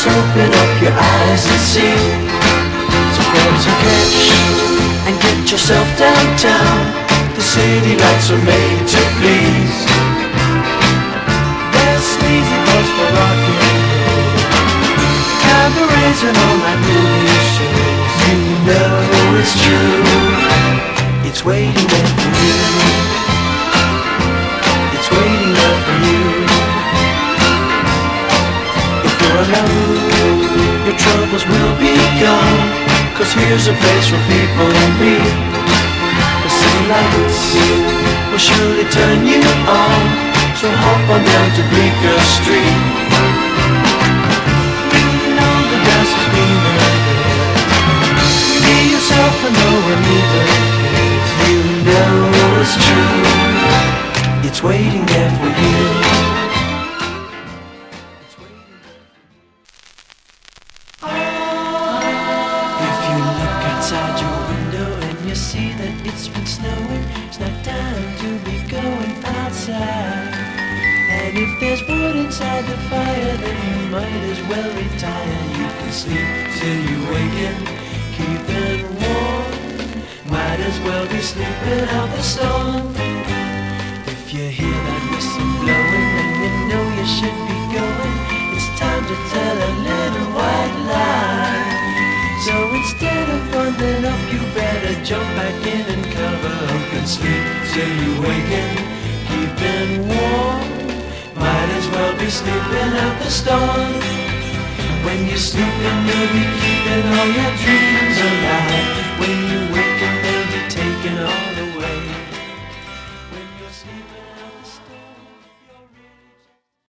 Just open up your eyes and see. So grab some cash and get yourself downtown. The city lights are made to please. There's sleazy bars for rock and roll, cabarets and all my movie shows. You know it's true. It's waiting there for you. It's waiting there for you. If you're alone, your troubles will be gone. 'Cause here's a place where people meet. The city lights will surely turn you on. So hop on down to Bleecker Street. You know the grass is greener there. Be yourself and no one even cares. You know it's true. It's waiting there for you. If you look outside your window and you see that it's been snowing, it's not time to be going outside. And if there's wood inside the fire, then you might as well retire. You can sleep till you waken, keeping warm. Might as well be sleeping out the storm. If you hear that whistle blowing, then you know you should be going. It's time to tell a little white lie. So instead of bundling up, you better jump back in and cover up and sleep till you waken, keeping warm. Might as well be sleeping out the storm. When you're sleeping, you'll be keeping all your dreams alive. When you waken, they'll be taken all away. When you're sleeping